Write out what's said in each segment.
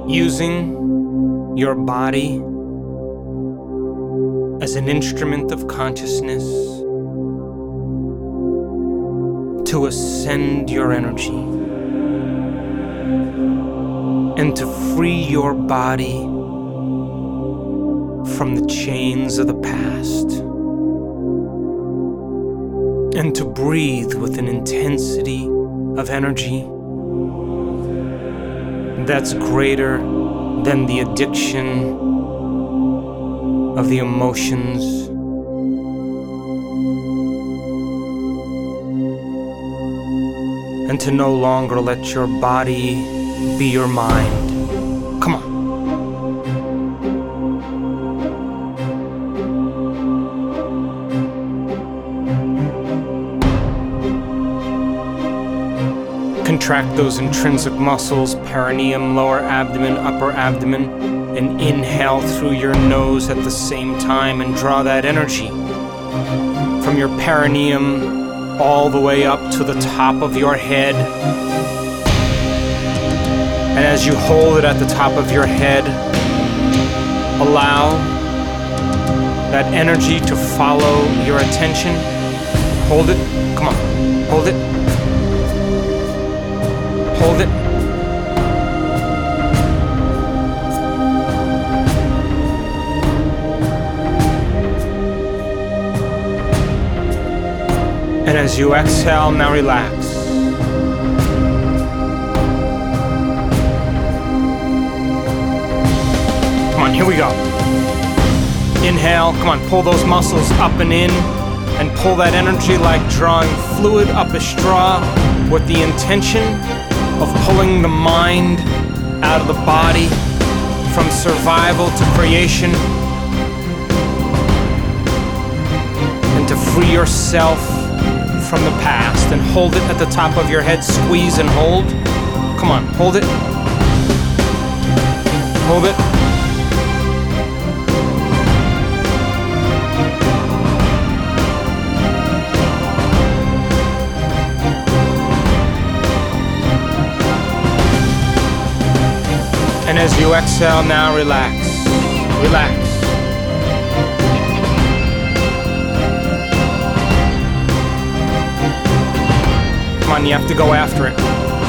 using your body as an instrument of consciousness to ascend your energy and to free your body from the chains of the past, and to breathe with an intensity of energy that's greater than the addiction of the emotions. And to no longer let your body be your mind. Come on. Contract those intrinsic muscles, perineum, lower abdomen, upper abdomen, and inhale through your nose at the same time and draw that energy from your perineum all the way up to the top of your head. And as you hold it at the top of your head, allow that energy to follow your attention. Hold it. Come on. Hold it. Hold it. And as you exhale, now relax. Come on, here we go. Inhale, come on, pull those muscles up and in, and pull that energy like drawing fluid up a straw with the intention of pulling the mind out of the body from survival to creation, and to free yourself from the past. And hold it at the top of your head. Squeeze and hold. Come on, hold it. Hold it. And as you exhale, now relax. Relax. Come on, you have to go after it.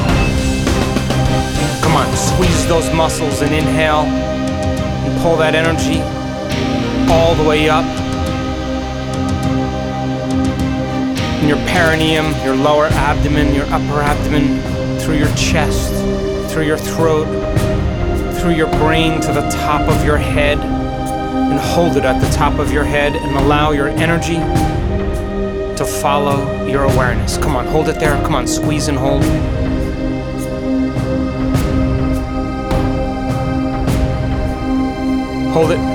Come on, squeeze those muscles and inhale and pull that energy all the way up. In your perineum, your lower abdomen, your upper abdomen, through your chest, through your throat, through your brain to the top of your head, and hold it at the top of your head and allow your energy to follow your awareness. Come on, hold it there. Come on, squeeze and hold. Hold it.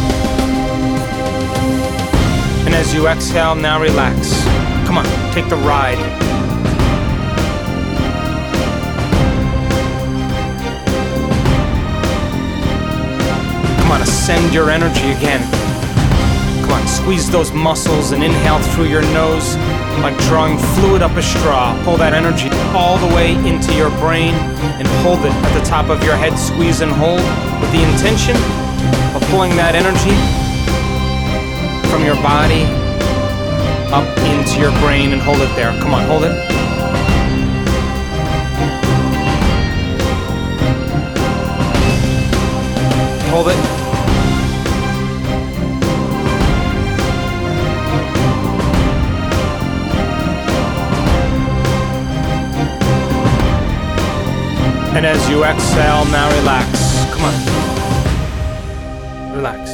And as you exhale, now relax. Come on, take the ride. Come on, ascend your energy again. Come on, squeeze those muscles and inhale through your nose like drawing fluid up a straw. Pull that energy all the way into your brain and hold it at the top of your head. Squeeze and hold with the intention of pulling that energy from your body up into your brain, and hold it there. Come on, hold it. Hold it. And as you exhale, now relax. Come on. Relax.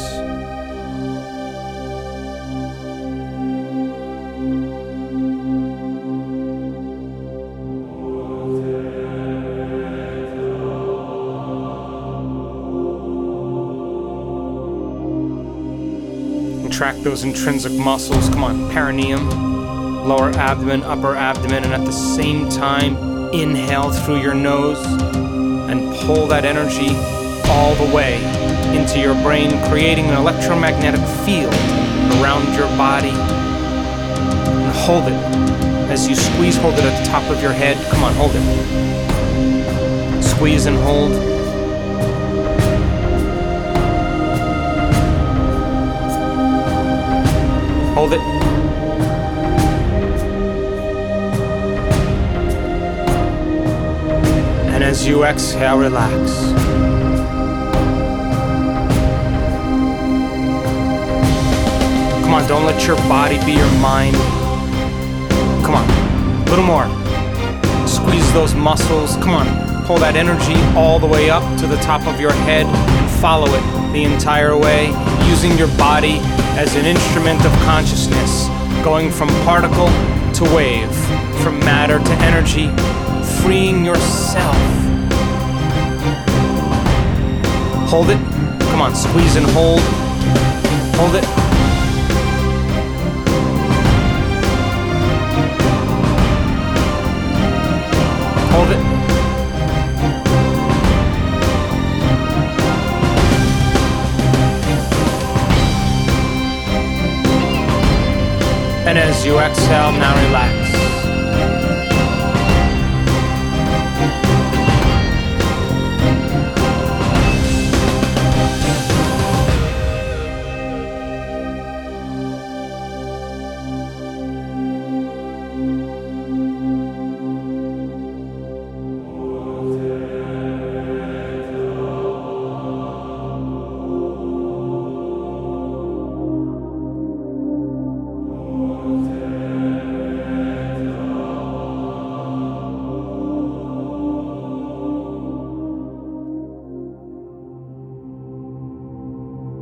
Contract those intrinsic muscles. Come on, perineum, lower abdomen, upper abdomen, and at the same time, inhale through your nose and pull that energy all the way into your brain, creating an electromagnetic field around your body. And hold it. As you squeeze, hold it at the top of your head. Come on, hold it. Squeeze and hold. Hold it. And as you exhale, relax. Come on, don't let your body be your mind. Come on, a little more. Squeeze those muscles. Come on, pull that energy all the way up to the top of your head and follow it the entire way, using your body as an instrument of consciousness, going from particle to wave, from matter to energy, freeing yourself. Hold it. Come on, squeeze and hold. Hold it. Hold it. And as you exhale, now relax.